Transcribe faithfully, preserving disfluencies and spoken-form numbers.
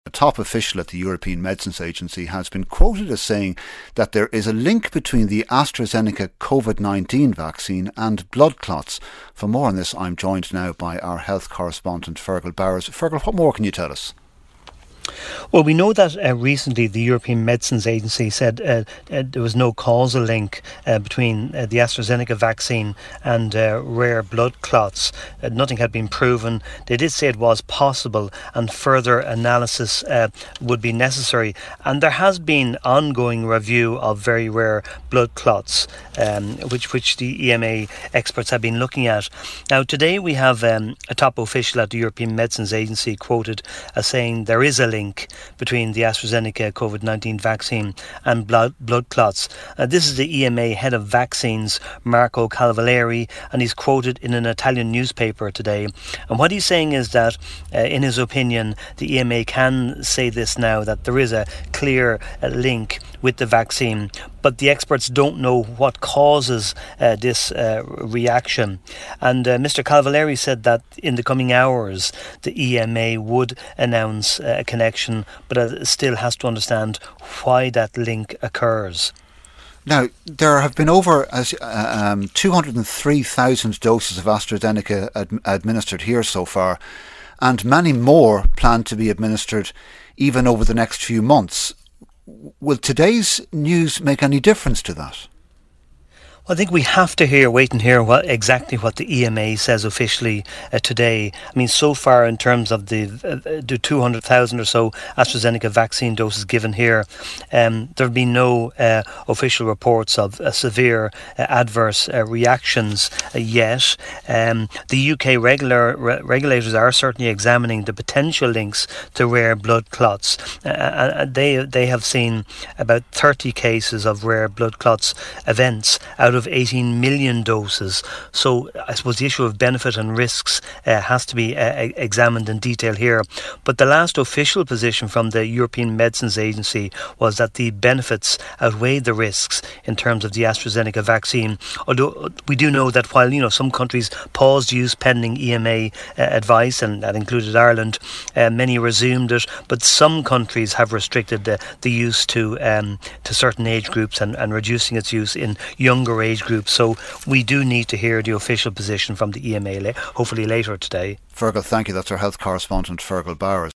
A top official at the European Medicines Agency has been quoted as saying that there is a link between the AstraZeneca COVID nineteen vaccine and blood clots. For more on this, I'm joined now by our health correspondent, Fergal Bowers. Fergal, what more can you tell us? Well, we know that uh, recently the European Medicines Agency said uh, uh, there was no causal link uh, between uh, the AstraZeneca vaccine and uh, rare blood clots. Uh, nothing had been proven. They did say it was possible and further analysis uh, would be necessary. And there has been ongoing review of very rare blood clots, um, which, which the E M A experts have been looking at. Now, today we have um, a top official at the European Medicines Agency quoted as saying there is a link between the AstraZeneca COVID nineteen vaccine and blood, blood clots. Uh, this is the E M A head of vaccines, Marco Calvaleri, and he's quoted in an Italian newspaper today. And what he's saying is that, uh, in his opinion, the E M A can say this now, that there is a clear uh, link with the vaccine, but the experts don't know what causes uh, this uh, reaction. And uh, Mister Calvaleri said that in the coming hours the E M A would announce uh, a connection, but uh, still has to understand why that link occurs. Now, there have been over uh, um, two hundred three thousand doses of AstraZeneca ad- administered here so far, and many more planned to be administered even over the next few months. Will today's news make any difference to that? I think we have to hear, wait and hear what exactly what the E M A says officially uh, today. I mean, so far in terms of the uh, the two hundred thousand or so AstraZeneca vaccine doses given here, um, there have been no uh, official reports of uh, severe uh, adverse uh, reactions uh, yet. Um, the U K regular re- regulators are certainly examining the potential links to rare blood clots. Uh, uh, they they have seen about thirty cases of rare blood clots events out of eighteen million doses. So I suppose the issue of benefit and risks uh, has to be uh, examined in detail here. But the last official position from the European Medicines Agency was that the benefits outweigh the risks in terms of the AstraZeneca vaccine. Although we do know that while, you know, some countries paused use pending E M A uh, advice, and that included Ireland, uh, many resumed it, but some countries have restricted the, the use to um, to certain age groups and, and reducing its use in younger age groups. So we do need to hear the official position from the E M A, hopefully later today. Fergal, thank you. That's our health correspondent, Fergal Bowers.